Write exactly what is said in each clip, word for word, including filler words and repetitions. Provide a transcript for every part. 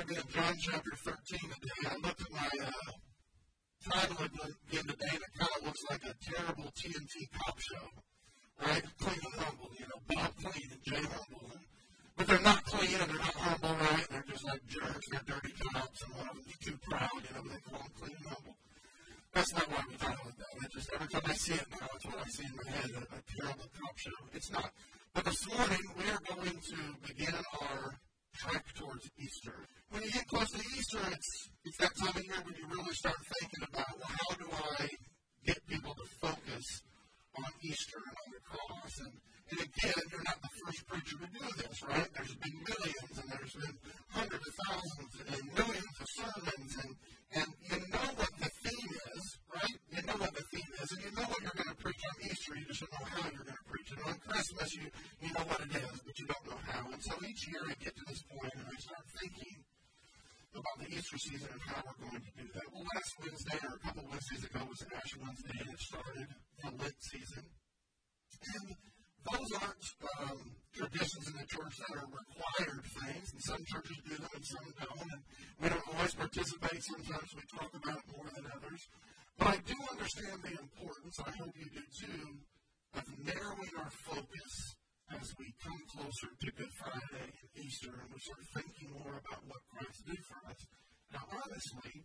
to be in John chapter thirteen today. I looked at my uh, title again today, and it kind of looks like a terrible T N T cop show, right? Clean and humble, you know, Bob Clean and Jay Humble. And, but they're not clean and they're not humble, right? They're just like jerks. They're dirty cops, and one of them's too proud, you know, they call them clean and humble. That's not why we title it that. It just, every time I see it now, it's what I see in my head, a, a terrible cop show. It's not. But this morning, we are going to begin our trek towards Easter. When you get close to Easter, it's it's that time of year when you really start thinking about, well, how do I get people to focus on Easter and on the cross? And, and again, you're not the first preacher to do this, right? There's been millions, and there's been hundreds of thousands, and millions of sermons, and, and you know what the theme is, right? You know what the theme is, and you know what you're going to preach on Easter. You just don't know how you're going to preach it. On Christmas, you, you know what it is, but you don't know how. And so each year I get to this point, and I start thinking about the Easter season and how we're going to do that. Well, last Wednesday, or a couple of Wednesdays ago, was Ash Wednesday, and it started the Lent season. And those aren't um, traditions in the church that are required things, and some churches do them and some don't, and we don't always participate. Sometimes we talk about it more than others. But I do understand the importance, I hope you do too, of narrowing our focus as we come closer to Good Friday and Easter, and we start thinking more about what Christ did for us. Now, honestly,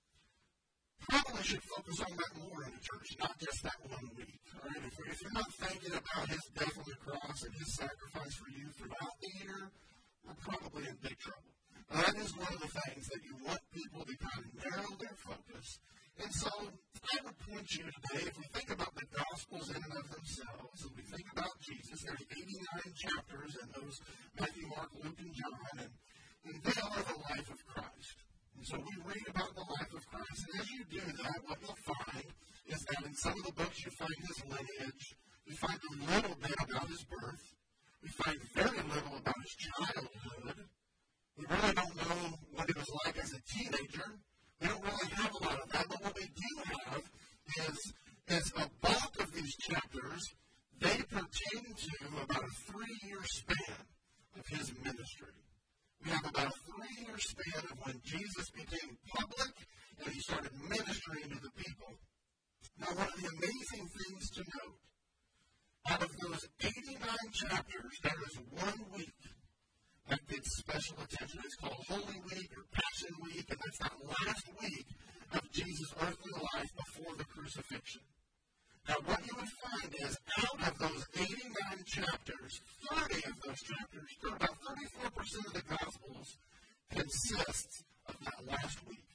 probably should focus on that more in the church, not just that one week. All right? If, if you're not thinking about his death on the cross and his sacrifice for you throughout the year, we're probably in big trouble. Now, that is one of the things that you want people to kind of narrow their focus. And so I would point you today, if we think about the Gospels in and of themselves, and we think about Jesus, there's eighty-nine chapters in those, Matthew, Mark, Luke, and John, and, and they are the life of Christ. And so we read about the life of Christ, and as you do that, what you'll find is that in some of the books you find his lineage, we find a little bit about his birth, we find very little about his childhood, we really don't know what he was like as a teenager. We don't really have a lot of that, but what we do have is, is a bulk of these chapters, they pertain to about a three-year span of his ministry. We have about a three-year span of when Jesus became public and he started ministering to the people. Now, one of the amazing things to note, out of those eighty-nine chapters, there is one week that gets special attention. It's called Holy Week or Passion Week, and that's that last week of Jesus' earthly life before the crucifixion. Now, what you would find is, out of those eighty-nine chapters, thirty of those chapters, about thirty-four percent of the Gospels, consists of that last week.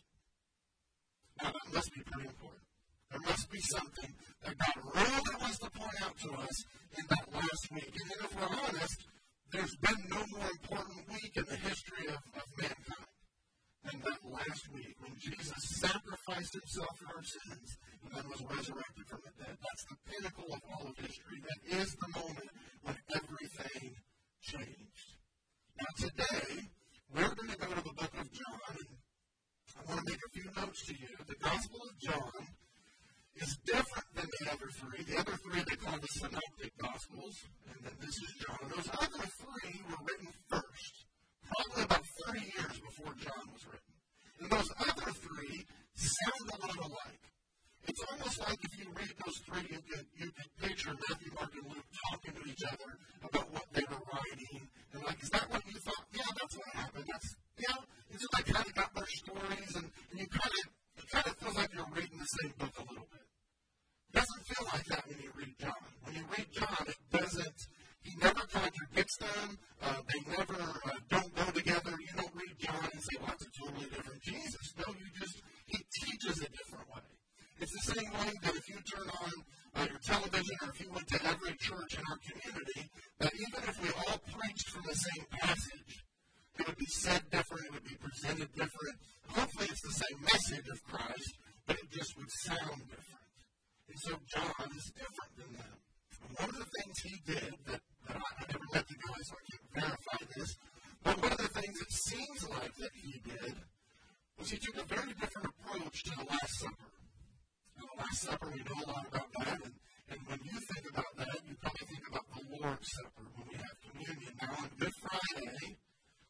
Now, that must be pretty important. There must be something that God really wants to point out to us in that last week. And if we're honest, there's been no more important week in the history of, of mankind than that last week when Jesus sacrificed himself for our sins and then was resurrected from the dead. That's the pinnacle of all of history. That is the moment when everything changed. Now today, we're going to go to the book of John, and I want to make a few notes to you. The Gospel of John is different than the other three. The other three they call the Synoptic Gospels, and then this is John. Those other three were written first, probably about thirty years before John was written. And those other three sound a lot alike. It's almost like if you read those three, you could, you could picture Matthew, Mark, and Luke talking to each other about what they were writing. And like, is that what you thought? Yeah, that's what happened. That's, yeah, it's just like kind of got their stories, and, and you kind of, it kind of feels like you're reading the same book a little bit. It doesn't feel like that when you read John. When you read John, it doesn't, he never contradicts them. Uh, they never uh, don't go together. You don't read John and say, well, that's a totally different Jesus. No, you just, he teaches a different way. It's the same way that if you turn on uh, your television or if you went to every church in our community, that even if we all preached from the same passage, it would be said different, it would be presented different. Hopefully it's the same message of Christ, but it just would sound different. And so John is different than them. And one of the things he did that, that I, I never met the guy, so I can't verify this, but one of the things it seems like that he did was he took a very different approach to the Last Supper. Now, the Last Supper, we know a lot about that, and, and when you think about that, you probably think about the Lord's Supper, when we have communion. Now, on Good Friday, our whole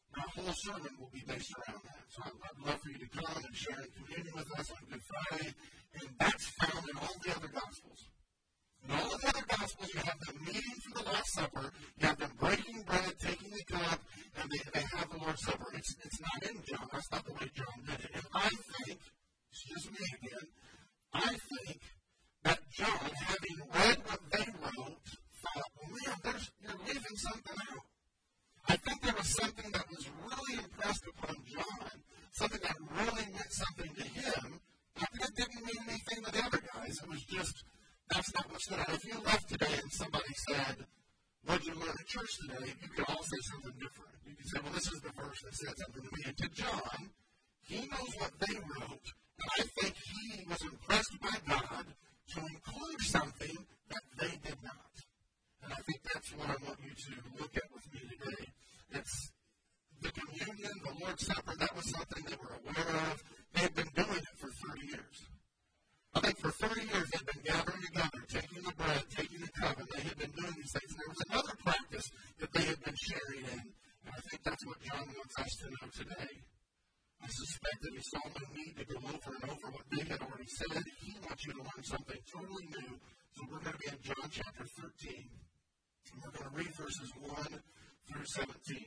whole sermon will be based around that. So I'd love for you to come and share in communion with us on Good Friday. And that's found in all the other Gospels. In all of the other Gospels, you have them meeting for the Last Supper. You have them breaking bread, taking the cup, and they, they have the Lord's Supper. It's, it's not in John. That's not the way John did it. And I think, it's just me again, I think that John, having read what they wrote, thought, well, man, there's, you're leaving something out. I think there was something that was really impressed upon John, something that really meant something to him. I think it didn't mean anything to the other guys. It was just, that's not what stood out. If you left today and somebody said, what did you learn at church today? You could all say something different. You could say, well, this is the verse that said something to me. And to John, he knows what they wrote, and I think he was impressed by God to include something that they did not. And I think that's what I want you to look at with me today. It's the communion, the Lord's Supper, that was something they were aware of. They had been doing it for thirty years. I think for thirty years they'd been gathering together, taking the bread, taking the cup, and they had been doing these things. And there was another practice that they had been sharing in, and I think that's what John wants us to know today. I suspect that he saw no need to go over and over what they had already said. He wants you to learn something totally new. So we're going to be in John chapter thirteen, and we're going to read verses one through seventeen.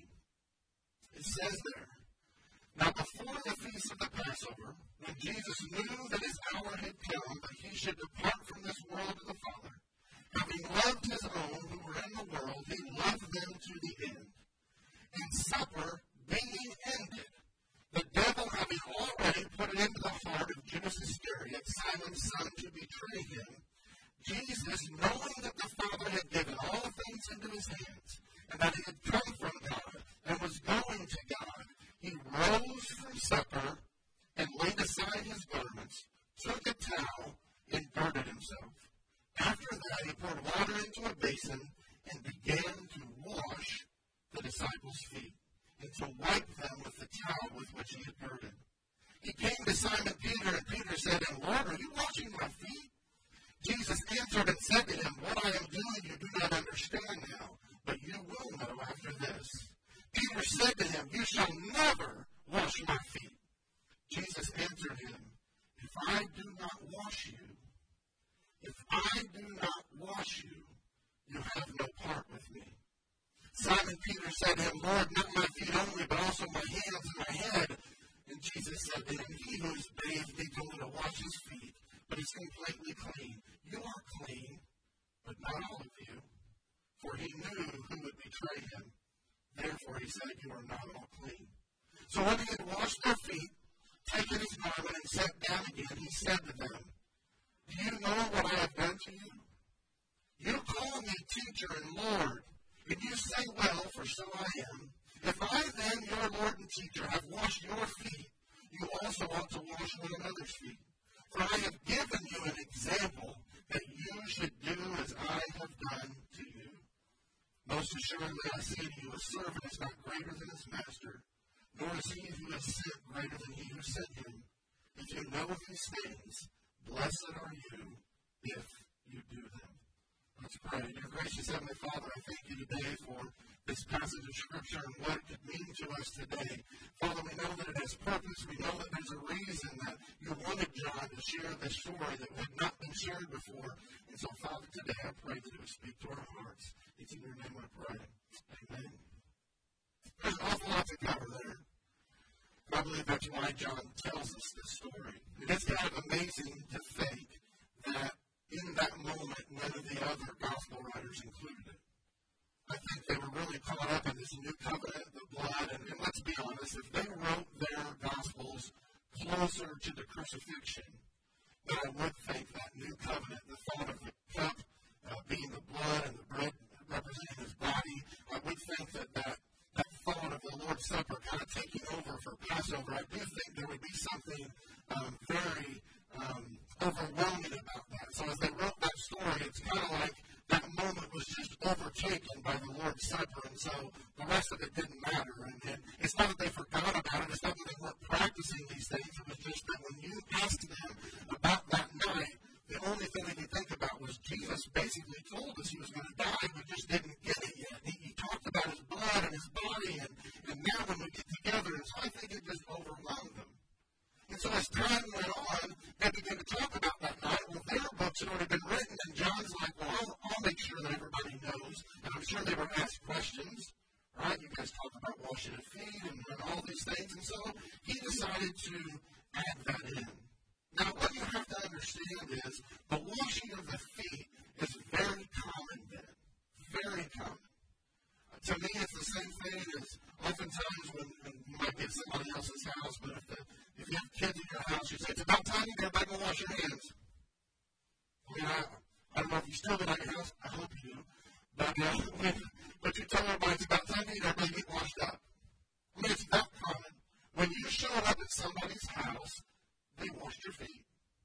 It says there, now before the feast of the Passover, when Jesus knew that his hour had come that he should depart from this world to the Father, having loved his own who were in the world, he loved them to the end. And supper being ended, the devil having already put it into the heart of Judas Iscariot, Simon's son, to betray him, Jesus, knowing that the Father had given all things into his hands, and that he had come from God and was going to God, he rose from supper and laid aside his garments, took a towel, and girded himself. After that, he poured water into a basin and began to wash the disciples' feet and to wipe them with the towel with which he had girded. He came to Simon Peter, and Peter said to him, Lord, are you washing my feet? Jesus answered and said to him, what I am doing you do not understand now, but you will know after this. Peter said to him, you shall never wash my feet. Jesus answered him, if I do not wash you, if I do not wash you, you have no part with me. Simon Peter said to him, Lord, not my feet only, but also my hands and my head. And Jesus said to him, he who is bathed needs only to wash his feet, but is completely clean. You are clean, but not all of you. For he knew who would betray him. Therefore he said, you are not all clean. So when he had washed their feet, taken his garment, and sat down again, he said to them, do you know what I have done to you? You call me teacher and Lord, and you say, well, for so I am. If I then, your Lord and teacher, have washed your feet, you also ought to wash one another's feet. For I have given you an example that you should do as I have done to you. Most assuredly, I say to you, a servant is not greater than his master, nor is he who is sent greater than he who sent him. If you know these things, blessed are you if you do them. Let's pray. Dear gracious Heavenly Father, I thank you today for this passage of Scripture and what it could mean to us today. Father, we know that it has purpose. We know that there's a reason that you wanted John to share this story that had not been shared before. And so, Father, today I pray that it would speak to our hearts. It's in your name I pray. Amen. There's an awful lot to cover there. I believe that's why John tells us this story. It is kind of amazing to think that in that moment, none of the other gospel writers included it. I think they were really caught up in this new covenant, the blood, and, and let's be honest, if they wrote their gospels closer to the crucifixion, then I would think that new covenant, the thought of the cup uh, being the blood and the bread representing his body, I would think that that, that thought of the Lord's Supper kind of taking over for Passover, I do think there would be something um, very um, overwhelming about that. So as they wrote that story, it's kind of like that moment was just overtaken by the Lord's Supper, and so the rest of it didn't matter. And, and it's not that they forgot about it. It's not that they weren't practicing these things. It was just that when you asked them about that night, the only thing they could think about was Jesus basically told us he was going to die. We just didn't get it yet. He, he talked about his blood and his body, and, and now when we get together, And so I think it just overwhelmed them. And so as time went on, they began to talk about that night. Well, their books had already been written, and John's like, well, I'll, I'll make sure that everybody knows. And I'm sure they were asked questions, right? You guys talk about washing of feet and, and all these things. And so he decided to add that in. Now, what you have to understand is the washing of the feet is very common then. Very common. Uh, to me, it's the same thing as oftentimes when, when you might get somebody else's house, but if, the, if you have kids in your house, you say, it's about time you get back and wash your hands. I mean, I, I don't know if you still do that in your house. I hope you do. But, uh, when, but you tell everybody it's about time you everybody get washed up. I mean, it's that common. When you show up at somebody's house, they washed your feet.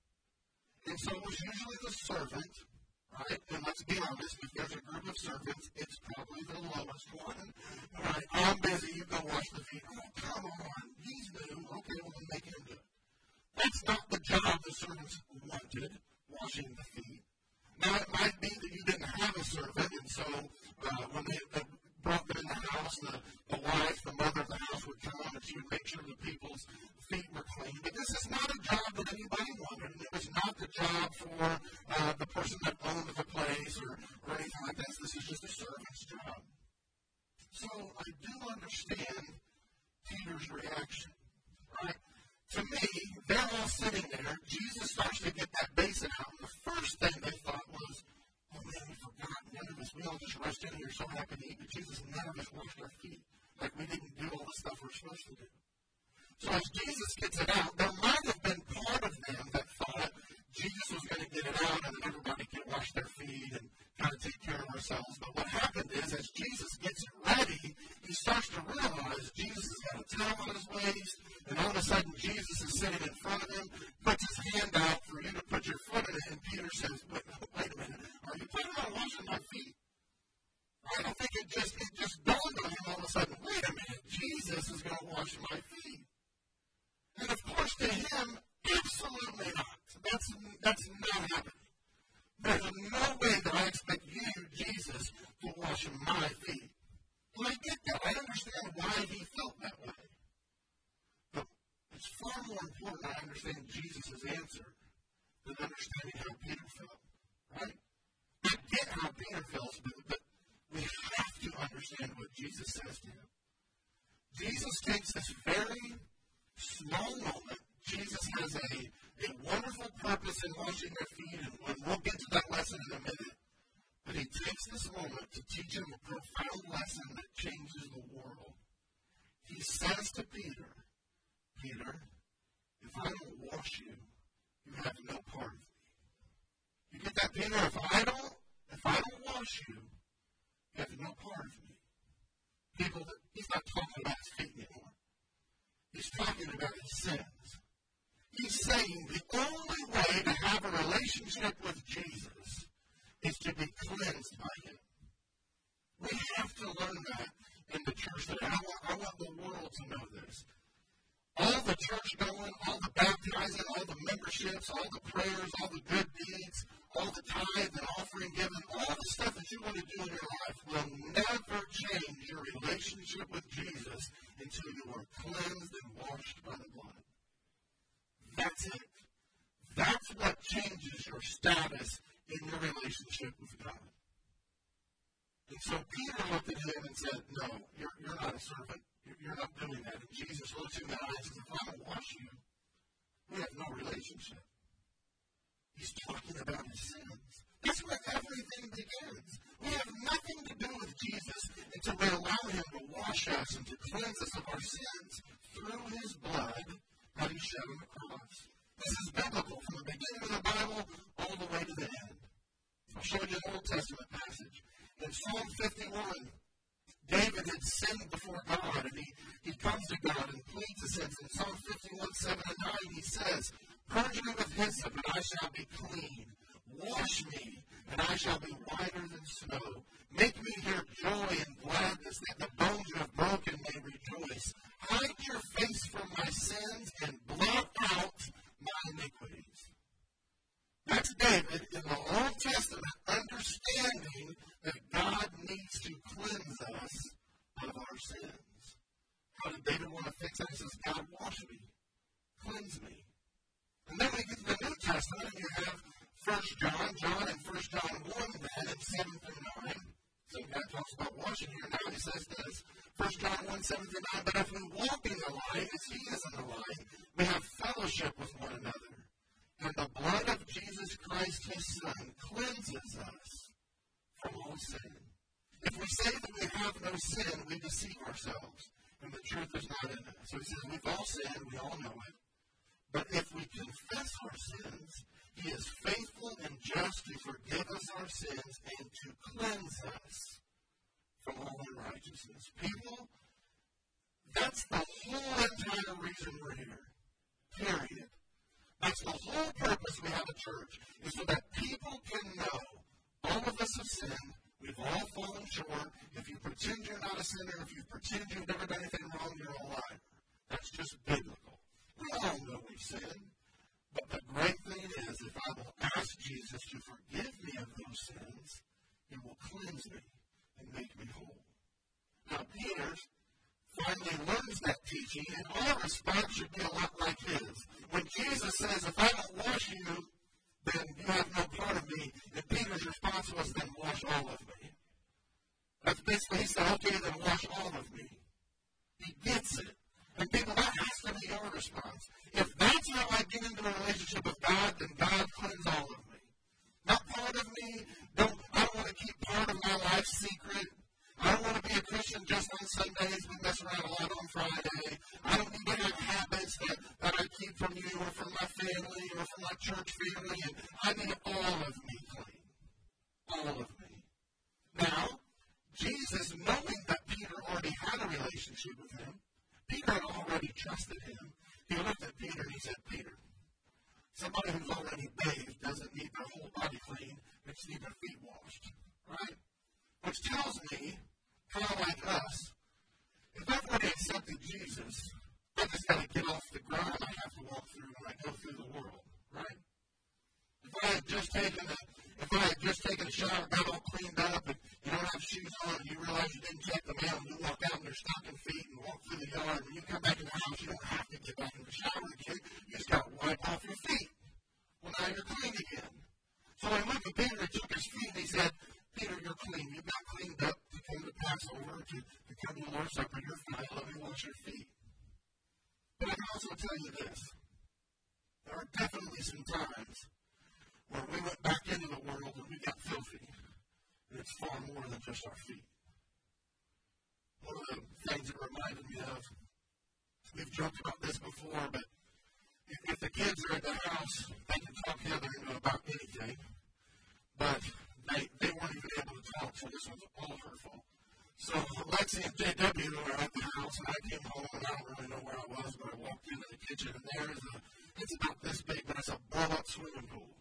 And so it was usually the servant, right? And let's be honest, if there's a group of servants, it's probably the lowest one. All right, I'm busy, you go wash the feet. Oh, come on, he's new. Okay, well, then make him do it. That's not the job the servants wanted, washing the feet. Now, it might be that you didn't have a servant, and so uh, when they, they brought them in the house, the, the wife, the mother of the house would come and she would make sure the people's feet were clean. But this is not a job that anybody wanted, and it was not the job for uh, the person that owned the place or, or anything like this. This is just a servant's job. So I do understand Peter's reaction, right? To me, they're all sitting there. Jesus starts to get that basin out, and the first thing they thought was, oh man, we forgot. None of us, we all just rushed in here so happy to eat, but Jesus, none of us washed our feet. Like we didn't do all the stuff we're supposed to do. So as Jesus gets it out, there might have been part of them that thought Jesus was going to get it out and then everybody could wash their feet and kind of take care of ourselves. But what happened is, as Jesus gets it ready, he starts to realize Jesus has got a towel on his waist, and all of a sudden Jesus is sitting in front of him, puts his hand out for you to put your foot in it, and Peter says, wait, wait a minute, are you planning on washing my feet? I don't think it just, it just dawned on him all of a sudden, wait a minute, Jesus is going to wash my feet. And of course, to him, absolutely not. That's, that's not happening. There's no way that I expect you, Jesus, to wash my feet. And I get that. I understand why he felt that way. But it's far more important I understand Jesus' answer than understanding how Peter felt. Right? I get how Peter feels, but, but we have to understand what Jesus says to him. Jesus takes this very small moment. Jesus has a, a wonderful purpose in washing their feet, and we'll get to that lesson in a minute. But he takes this moment to teach him a profound lesson that changes the world. He says to Peter, Peter, if I don't wash you, you have no part of me. You get that, Peter? If I don't, if I don't wash you, you have no part of me. People, that he's not talking about his feet anymore. He's talking about his sins. He's saying the only way to have a relationship with Jesus is to be cleansed by him. We have to learn that in the church today. I want, I want the world to know this. All the church going, all the baptizing, all the memberships, all the prayers, all the good deeds, all the tithe and offering given, all the stuff that you want to do in your life will never change your relationship with Jesus until you are cleansed and washed by the blood. That's it. That's what changes your status in your relationship with God. And so Peter looked at him and said, no, you're, you're not a servant. You're, you're not doing that. And Jesus looks him in the eye and says, if I don't wash you, we have no relationship. He's talking about his sins. That's where everything begins. We have nothing to do with Jesus until we allow him to wash us and to cleanse us of our sins through his blood that he shed on the cross. This is biblical from the beginning of the Bible all the way to the end. I'll show you an Old Testament passage. In Psalm fifty-one, David had sinned before God, and he, he comes to God and pleads his sins. In Psalm fifty-one, seven and nine, he says, purge me with hyssop, and I shall be clean. Wash me, and I shall be whiter than snow. Make me hear joy and gladness, that the bones you have broken may rejoice. Hide your face from my sins, and blot out my iniquities. That's David in the Old Testament, understanding that God needs to cleanse us of our sins. How did David want to fix it. He says, God, wash me, cleanse me. And then when you get to the New Testament, you have First John, John in First John one, then, in seven through nine. So God talks about washing here. Now he says this, First John one, seven through nine, but if we walk in the light, as he is in the light, we have fellowship with one another. And the blood of Jesus Christ, his Son, cleanses us from all sin. If we say that we have no sin, we deceive ourselves, and the truth is not in us. So he says, we've all sinned, we all know it. But if we confess our sins, he is faithful and just to forgive us our sins and to cleanse us from all unrighteousness. People, that's the whole entire reason we're here. Period. That's the whole purpose we have a church, is so that people can know all of us have sinned. We've all fallen short. If you pretend you're not a sinner, if you pretend you've never done anything wrong, you're a liar. That's just biblical. We all know we've sinned. But the great thing is, if I will ask Jesus to forgive me of those sins, he will cleanse me and make me whole. Now, Peter finally learns that teaching, and our response should be a lot like his. When Jesus says, if I don't wash you, then you have no part of me, and Peter's response was, then wash all of me. That's basically, he said, okay, then wash all of me. He gets it. And people, that has to be your response. If that's how I get into a relationship with God, then God cleanse all of me. Not part of me. Don't, I don't want to keep part of my life secret. I don't want to be a Christian just on Sundays. We mess around a lot on Friday. I don't need to have habits that, that I keep from you or from my family or from my church family. And I need all of me clean. All of me. Now, Jesus, knowing that Peter already had a relationship with him, Peter had already trusted him. He looked at Peter and he said, Peter, somebody who's already bathed doesn't need their whole body clean. They just need their feet washed. Right? Which tells me, kind of like us, if I've already accepted Jesus, I just got to get off the ground I have to walk through when I go through the world. Right? If I had just taken a, if I had just taken a shower, got all cleaned up, and you don't have shoes on, and you realize you didn't check them out, and you walk out in your stocking feet and walk through the yard, and you come back in the house, you don't have to get back in the shower again. You just got to wipe off your feet. Well, now you're clean again. So I looked at Peter and took his feet, and he said, Peter, you're clean. You got cleaned up to come to Passover, to, to come to the Lord's Supper. You're fine. Let me wash your feet. But I can also tell you this. There are definitely some times where we went back into the world and we got filthy. And it's far more than just our feet. One of the things it reminded me of, we've joked about this before, but if, if the kids are at the house, they can talk together about anything. But they, they weren't even able to talk, so this was all her fault. So Lexi and J W were at the house, and I came home, and I don't really know where I was, but I walked into the kitchen, and there is a, it's about this big, but it's a blow-up swimming pool.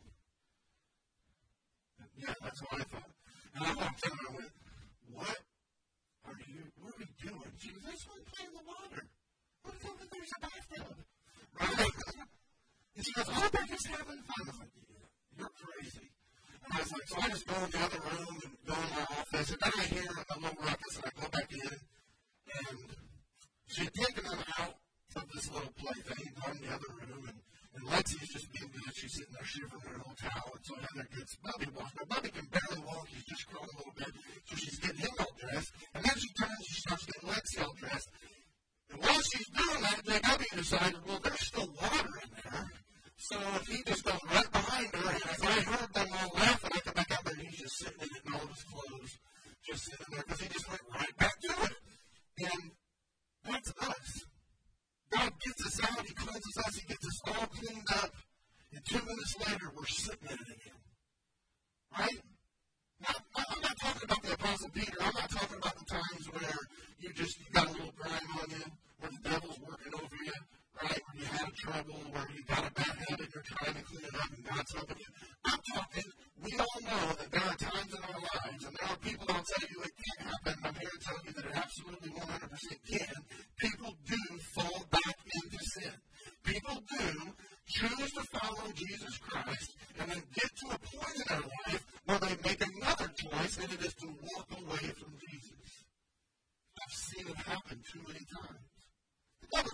And yeah, that's what I thought. And I walked in, and I went, what are you, what are we doing? She goes, that's why I'm playing in the water. What do you think there's a bathtub? Right? And she goes, oh, they're just having fun. I was like, yeah, you're crazy. And I was like, so I just go in the other room and go in my office, and then I hear a little ruckus, and I go back in, and she had taken them out of this little plaything and gone in the other room, and, and Lexi's just being good. She's sitting there shivering in her little towel, and so Heather gets Bubby washed. Now, Bubby can barely walk. He's just crawling a little bit, so she's getting him all dressed, and then she turns and she starts getting Lexi all dressed. And while she's doing that, J W decided, well, there's still water in there. So if he just goes right behind her, and as I heard them all laughing, I come back out there, and he's just sitting in it in all of his clothes, just sitting there, because he just went right back to it. And that's us. God gets us out, he cleanses us, he gets us all cleaned up, and two minutes later, we're sitting in it again. Right? Now, I'm not talking about the Apostle Peter. I'm not talking about the times where you just you got a little grime on you, where the devil's working over you, right? Where you had trouble, where you got a bad habit, you're trying to clean it up, and God's helping you. I'm talking, we all know that there are times in our lives, and there are people that'll tell you it can't happen. I'm here to tell you that it absolutely one hundred percent can. People do fall back into sin. People do choose to follow Jesus Christ and then get to a point in their life where they make another choice, and it is to walk away from Jesus. I've seen it happen too many times. The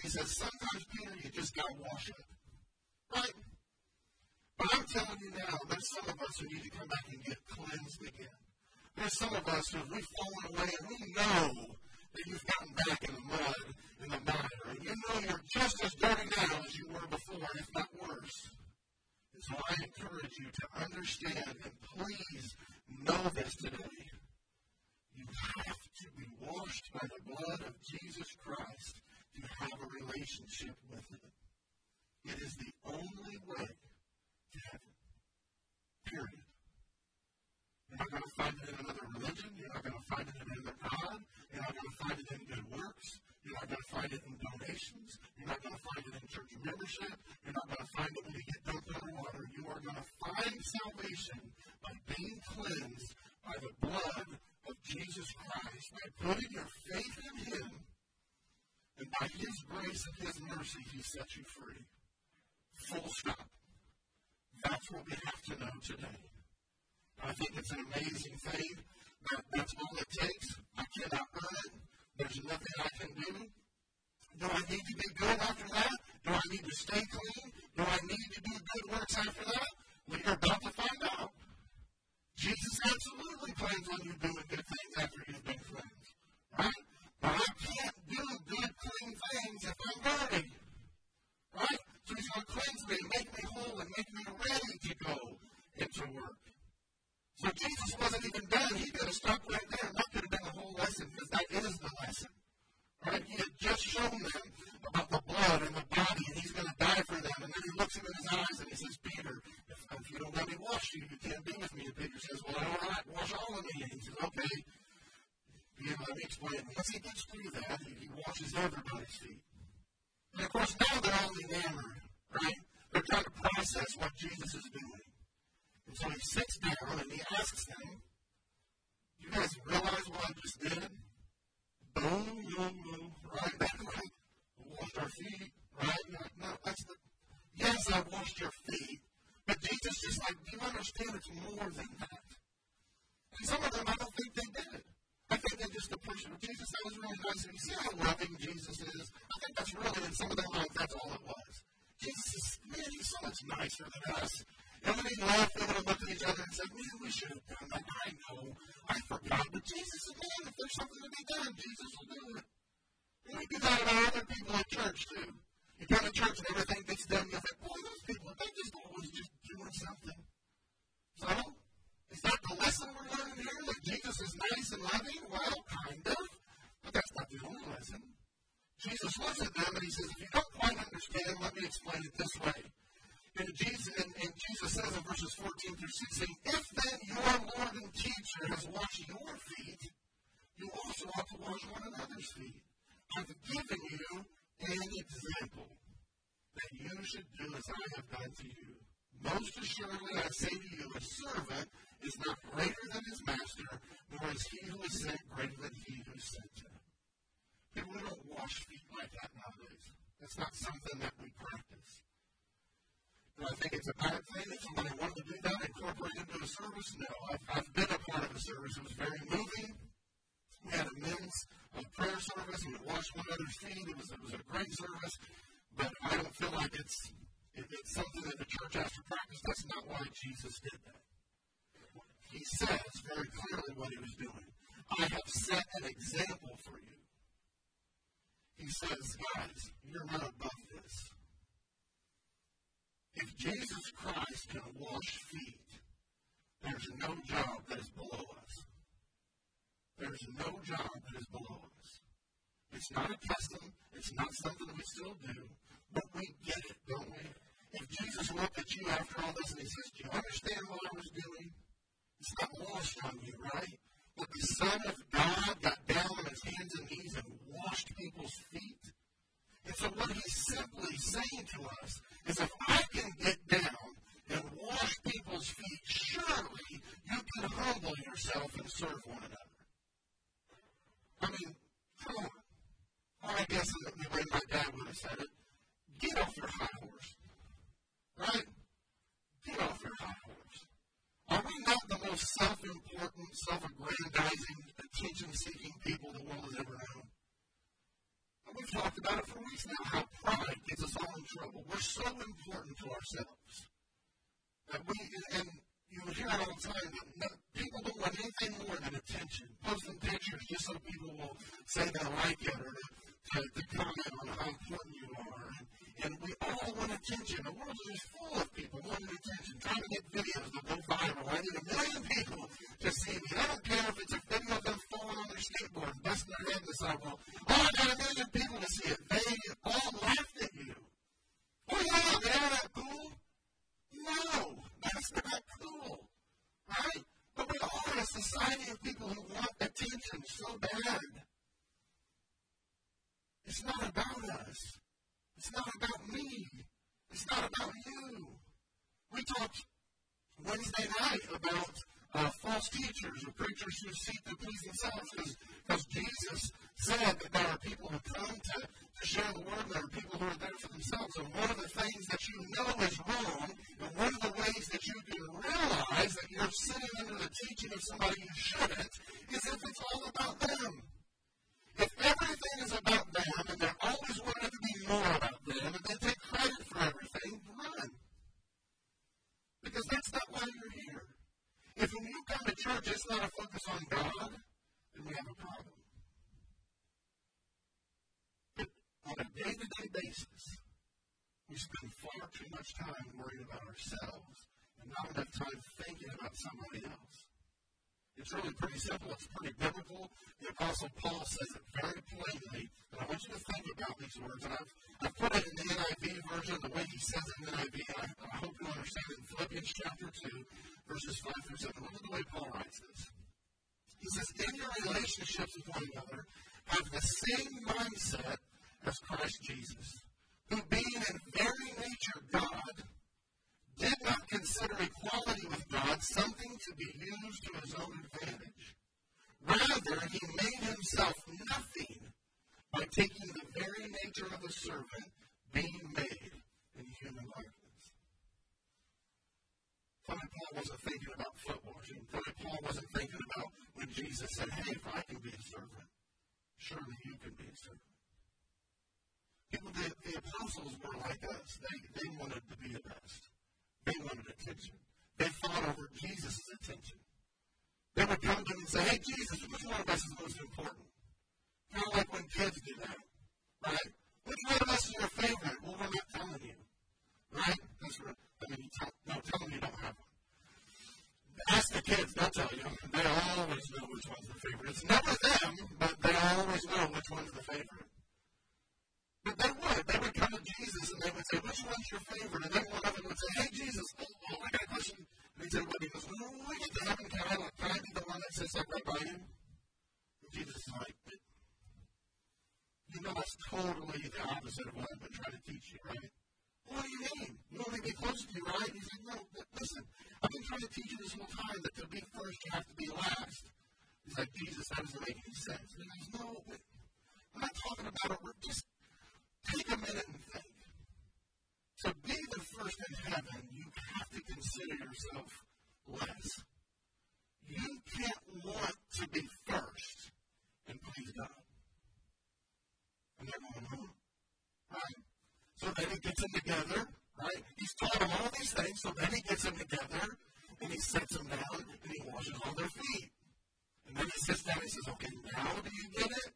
he says, sometimes, Peter, you just got to wash up. Right? But I'm telling you now, there's some of us who need to come back and get cleansed again. There's some of us who, we've fallen away, and we know that you've gotten back in the mud, in the mire, and you know you're just as dirty now as you were before, if not worse. And so I encourage you to understand, and please know this today. You have to be washed by the blood of Jesus Christ to have a relationship with Him. It is the only way to heaven. Period. You're not going to find it in another religion. You're not going to find it in another God. You're not going to find it in good works. You're not going to find it in donations. You're not going to find it in church membership. You're not going to find it when you get dunked underwater. You are going to find salvation by being cleansed by the blood of Jesus Christ, by putting your faith in Him, and by His grace and His mercy, He sets you free. Full stop. That's what we have to know today. I think it's an amazing thing. That, that's all it takes. I cannot earn it. There's nothing I can do. Do I need to be good after that? Do I need to stay clean? Do I need to do good works after that? Well, you're about to find out. Jesus absolutely plans on you doing good things after you've been cleansed. Right? But I can't do good, clean things if I'm dirty. Right? So He's going to cleanse me, make me whole, and make me ready to go into work. So Jesus wasn't even done. He could have stopped right there, and that could have been the whole lesson, because that is the lesson. Right? He had just shown them about the blood and the body, and He's going to die for them. And then He looks him in His eyes, and He says, Peter, if, if you don't let me wash you, you can't be with me. And Peter says, well, all right, wash all of me. And He says, okay. He let me explain. Once he gets through that, he, he washes everybody's feet. And, of course, now they're all enamored, right? They're trying to process what Jesus is doing. And so He sits down and He asks them, you guys realize what I just did? Boom, boom, boom, right? That's right. Washed our feet, right? Like, no, that's the, yes, I washed your feet. But Jesus just like, do you understand it's more than that? And some of them, I don't think they did. I think they just appreciated Jesus. That was really nice. And you see how loving Jesus is? I think that's really, in some of their minds, that's all it was. Jesus is, man, He's so much nicer than us. And when He left, they would have looked at each other and said, man, we should have done that. I know. I forgot. But Jesus is, man, if there's something to be done, Jesus will do it. And we do that about other people at church, too. You come to church and everything gets done, you think, boy, those people, they just always just doing something. So, is that the lesson we're learning here? That Jesus is nice and loving? Well, kind of. But that's not the only lesson. Jesus looks at them and He says, if you don't quite understand, let me explain it this way. And Jesus, and, and Jesus says in verses fourteen through sixteen, if then your Lord and teacher has washed your feet, you also ought to wash one another's feet. I've given you an example that you should do as I have done to you. Most assuredly, I say to you, a servant is not greater than his master, nor is he who is sent greater than he who sent him. People, we don't wash feet like that nowadays. That's not something that we practice. Do I think it's a bad thing if somebody wanted to do that, incorporate into a service? No. I've, I've been a part of a service. It was very moving. We had a men's uh, prayer service. We would wash one another's feet. It was, it was a great service. But I don't feel like it's, it, it's something that the church has to practice. That's not why Jesus did that. He says very clearly what He was doing. I have set an example for you. He says, guys, you're not above this. If Jesus Christ can wash feet, there's no job that is below us. There's no job that is below us. It's not a custom. It's not something we still do. But we get it, don't we? If Jesus looked at you after all this and He says, do you understand what I was doing? It's not lost on you, right? But the Son of God got down on His hands and knees and washed people's feet. And so what He's simply saying to us is if I can get down and wash people's feet, surely you can humble yourself and serve one another. I mean, come on. Or I guess in the way my dad would have said it, get off your high horse. Right? Get off your high horse. Are we not the most self-important, self-aggrandizing, attention-seeking people the world has ever known? And we've talked about it for weeks now how pride gets us all in trouble. We're so important to ourselves that we, and you hear it all the time, that people don't want anything more than attention. Posting pictures just so people will say they like it or to, to comment on how important you are. And, and we all want attention. The world is just full of people wanting attention, trying to get videos that go viral. I need a million people to see me. I don't care if it's a video of them falling on their skateboard and busting their head in the sidewalk. Oh, I got a million people to see it. They all laughed at you. Oh, yeah, man, isn't that cool? No, that's not cool. Right? But we are a society of people who want attention so bad. It's not about us. It's not about me. It's not about you. We talked Wednesday night about uh, false teachers or preachers who seek to please themselves because Jesus said that there are people who come to, to share the word. There are people who are there for themselves. And one of the things that you know is wrong, and one of the ways that you can realize that you're sitting under the teaching of somebody you shouldn't, is if it's all about them. If everything is about them, and they're always wanting it to be more about them, and they take credit for everything, run. Because that's not why you're here. If when you come to church, it's not a focus on God, then we have a problem. But on a day-to-day basis, we spend far too much time worrying about ourselves and not enough time thinking about somebody else. It's really pretty simple. It's pretty biblical. The Apostle Paul says it very plainly. And I want you to think about these words. And I've, I've put it in the N I V version, the way he says it in the N I V. I, I hope you understand it in Philippians chapter two, verses five through seven. Look at the way Paul writes this. He says, in your relationships with one another, have the same mindset as Christ Jesus, who being in very nature God, did not consider equality with God something to be used to his own advantage. Rather, he made himself nothing by taking the very nature of a servant, being made in human likeness. Probably Paul wasn't thinking about foot washing. Probably Paul wasn't thinking about when Jesus said, hey, if I can be a servant, surely you can be a servant. People, the, the apostles were like us. They, they wanted to be the best. They wanted attention. They fought over Jesus' attention. They would come to him and say, hey, Jesus, which one of us is most important? Kind of like when kids do that, right? Which one of us is your favorite? Well, we're not telling you, right? That's what, I mean, you tell, no, tell them you don't have one. Ask the kids, they'll tell you. They always know which one's the favorite. It's never them, but they always know which one's the favorite. But they would. They would come to Jesus and they would say, which one's your favorite? And then one of them would say, hey, Jesus, oh, oh I got a question. And he'd say, what? He goes, no, we get to heaven. Can I, can I be the one that sits up right by you? And Jesus is like, you know, that's totally the opposite of what I've been trying to teach you, right? What do you mean? You want me to be close to you, right? He's like, no, listen, I've been trying to teach you this whole time that to be first, you have to be last. He's like, Jesus, that doesn't make any sense. And he goes, no, but I'm not talking about it. We're just take a minute and think. To be the first in heaven, you have to consider yourself less. You can't want to be first and please God. And they're going, huh? Right? So then he gets them together, right? He's taught them all these things, so then he gets them together, and he sets them down, and he washes all their feet. And then he sits down and he says, okay, now do you get it?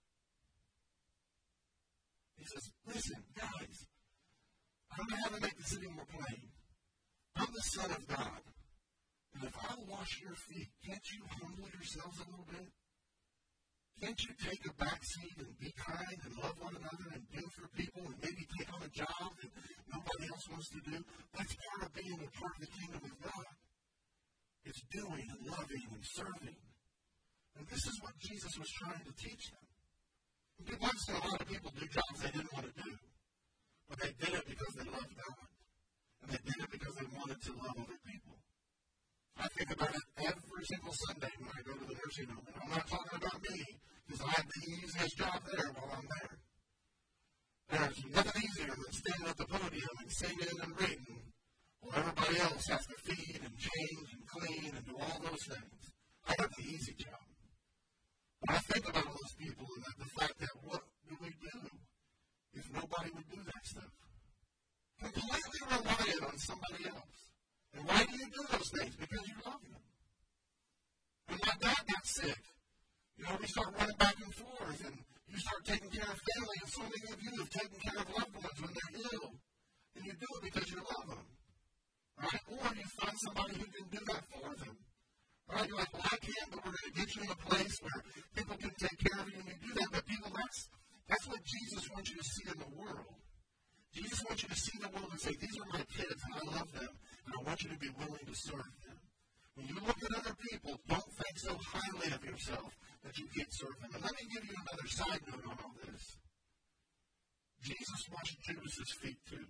He says, listen, guys, I'm going to have to make this any more plain. I'm the Son of God. And if I wash your feet, can't you humble yourselves a little bit? Can't you take a back seat and be kind and love one another and do for people and maybe take on a job that nobody else wants to do? That's part of being a part of the kingdom of God. It's doing and loving and serving. And this is what Jesus was trying to teach them. People, I've seen a lot of people do jobs they didn't want to do. But they did it because they loved God. And they did it because they wanted to love other people. I think about it every single Sunday when I go to the nursing home. And I'm not talking about me, because I have the easiest job there while I'm there. There's nothing easier than standing at the podium and singing and reading while everybody else has to feed and change and clean and do all those things. I have the easy job. But I think about all those people and the fact that what do we do if nobody would do that stuff. Completely reliant on somebody else. And why do you do those things? Because you love them. When my dad got sick, you know, we start running back and forth, and you start taking care of family, and so many of you have taken care of loved ones when they're ill. And you do it because you love them. Right? Or you find somebody who can do that for them. Right? You're like, well, I can't, but we're going to get you in a place where people can take care of you, and you do that. But people, that's, that's what Jesus wants you to see in the world. Jesus wants you to see the world and say, these are my kids, and I love them, and I want you to be willing to serve them. When you look at other people, don't think so highly of yourself that you can't serve them. And let me give you another side note on all this. Jesus washed Judas's feet too.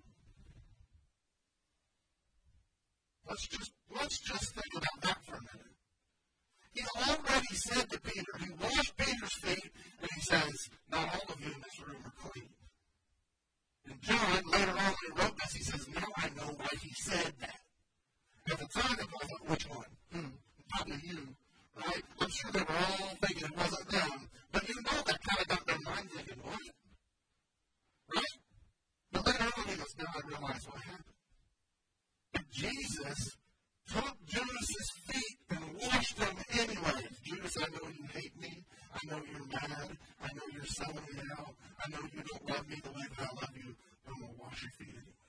Let's just, let's just think about that for a minute. He already said to Peter, he washed Peter's feet, and he says, not all of you in this room are clean. And John, later on when he wrote this, he says, now I know why he said that. At the time, it wasn't which one? Hmm, probably you, right? I'm sure they were all thinking it wasn't them. But you know that kind of got their mind thinking, what? Right? But later on, he goes, now I realize what happened. But Jesus took Judas's feet and washed them anyways. Judas, I know you hate me. I know you're mad. I know you're selling me out. I know you don't love me the way that I love you. But I'm going to wash your feet anyways.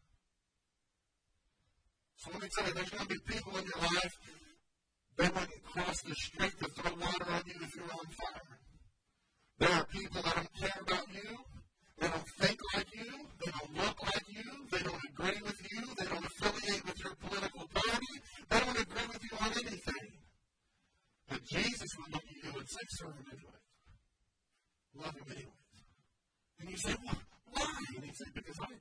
So let me tell you, there's going to be people in your life, they wouldn't cross the street to throw water on you if you're on fire. There are people that don't care about you. They don't think like you. They don't look like you. They don't agree with you. They don't affiliate with your political party. They don't agree with you on anything. But Jesus would look at you and say, serve him anyways. Love him anyways. And you say, well, why? And he said, because I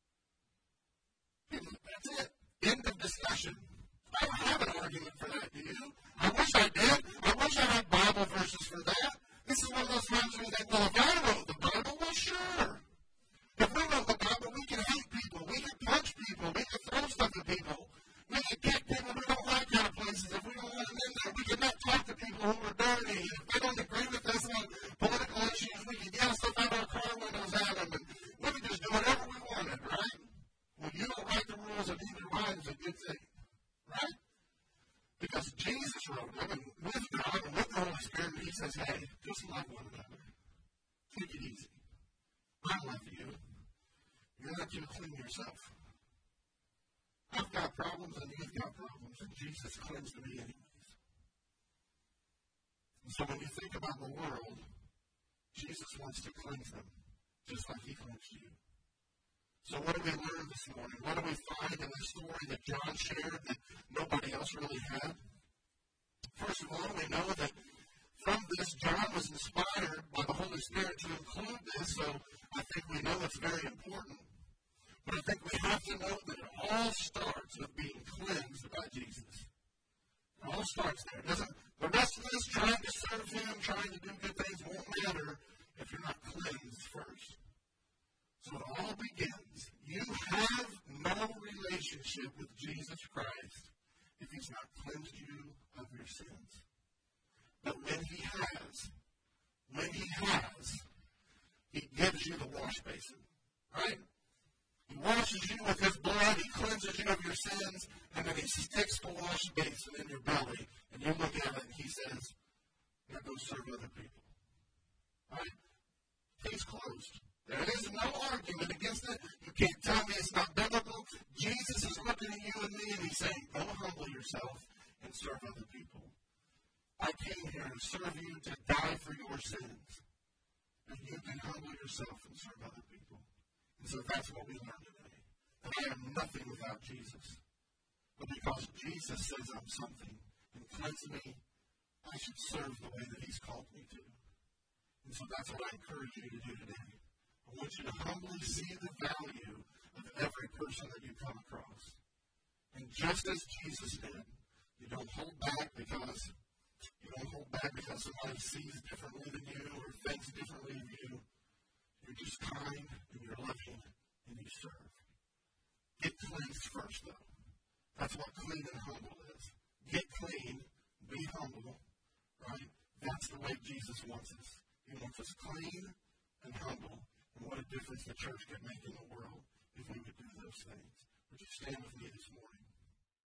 do. That's it. End of discussion. I don't have an argument for that, do you? I wish I did. I wish I had Bible verses for that. This is one of those times when you think, well, if I wrote the Bible, well, sure. If we wrote the Bible, we can hate people. We can punch people. We can throw stuff at people. We can kick people we don't like out of places if we don't want them in there. We can not talk to people who are dirty. If they don't agree with us on political issues, we can yell stuff out our car windows at them. And we can just do whatever we wanted, right? Well, you don't write the rules and either one is a good thing, right? Because Jesus wrote them, and with God and with the Holy Spirit, he says, hey, just love one another. Take it easy. I love you. You're not going to clean yourself. I've got problems and you've got problems, and Jesus cleansed me anyways. And so when you think about the world, Jesus wants to cleanse them, just like he cleansed you. So what do we learn this morning? What do we find in the story that John shared that nobody else really had? First of all, we know that from this, John was inspired by the Holy Spirit to include this, so I think we know it's very important. But I think we have to know that it all starts with being cleansed by Jesus. It all starts there. It doesn't, the rest of this, trying to serve him, trying to do good things, won't matter if you're not cleansed first. So it all begins. You have no relationship with Jesus Christ if he's not cleansed you of your sins. But when he has, when he has, he gives you the wash basin, right? He washes you with his blood, he cleanses you of your sins, and then he sticks the wash basin in your belly, and you look at it and he says, now go serve other people. Right? Case closed. There is no argument against it. You can't tell me it's not biblical. Jesus is looking at you and me and he's saying, go humble yourself and serve other people. I came here to serve you, to die for your sins. And you can humble yourself and serve other people. And so that's what we learn today. That I am nothing without Jesus. But because Jesus says I'm something and cleanses me, I should serve the way that he's called me to. And so that's what I encourage you to do today. I want you to humbly see the value of every person that you come across. And just as Jesus did, you don't hold back because you don't hold back because somebody sees differently than you or thinks differently of you. You're just kind and you're loving and you serve. Get cleansed first, though. That's what clean and humble is. Get clean, be humble, right? That's the way Jesus wants us. He wants us clean and humble. And what a difference the church could make in the world if we would do those things. Would you stand with me this morning?